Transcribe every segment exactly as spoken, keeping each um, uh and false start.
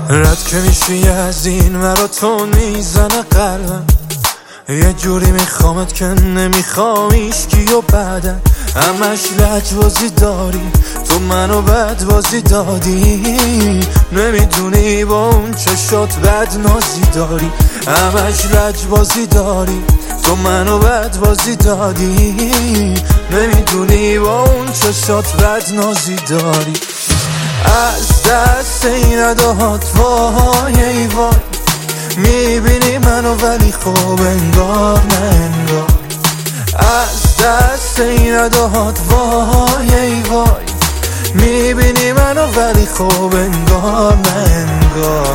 رد که میشی از این مرا تو میزنه قلبم، یه جوری میخوامت که نمیخوام ایشکی و بعدن همش لجبازی داری، تو منو بد بازی دادی، نمیدونی با اون چشات بد نازی داری، همش لجبازی داری، تو منو بد بازی دادی، نمیدونی با اون چشات بد نازی داری. از دست این اداهات وای ای وای، میبینی منو ولی خوب انگار نه انگار. از دست این اداهات وای ای وای، میبینی منو ولی خوب انگار نه انگار.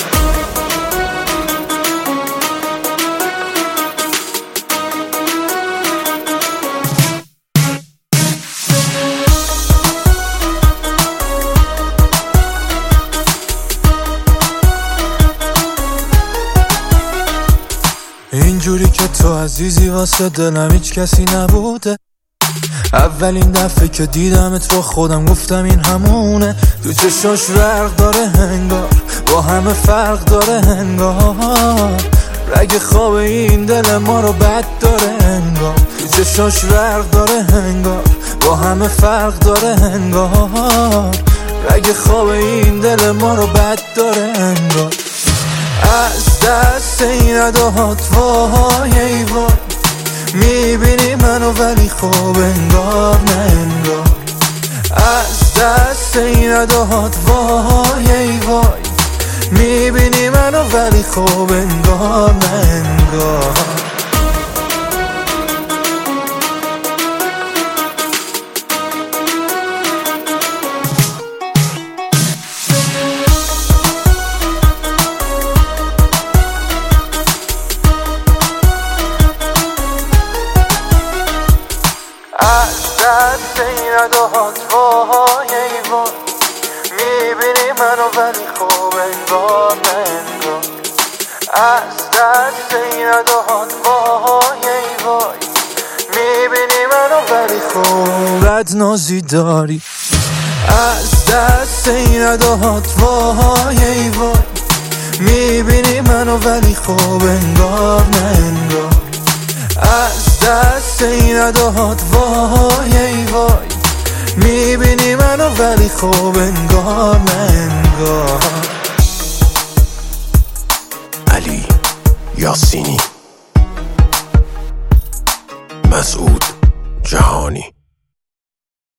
اینجوری که تو عزیزی واسه دلم هیچ کسی نبوده، اولین دفعه که دیدمت با خودم گفتم این همونه، تو چشاش رق داره هنگار، با همه فرق داره هنگار، رگ خواب این دل ما رو بد داره هنگار، تو چشاش رق داره هنگار، با همه فرق داره هنگار، رگ خواب این دل ما رو بد داره هنگار. از دست این اداهات وای ای وای، میبینی منو ولی خوب انگار نه انگار. از دست این اداهات وای ای وای، میبینی منو ولی خوب انگار نه انگار. از دست این اداهات وای ای وای، میبینی منو ولی خوب انگار نه انگار. از دست این اداهات وای ای وای، میبینی منو ولی خوب بد نازی داری. از دست این اداهات وای ای وای، میبینی منو ولی خوب انگار نه انگار. از دست این اداهات وای ای وای، میبینی منو ولی خوب انگار نه انگار. علی یاسینی، مسعود جهانی.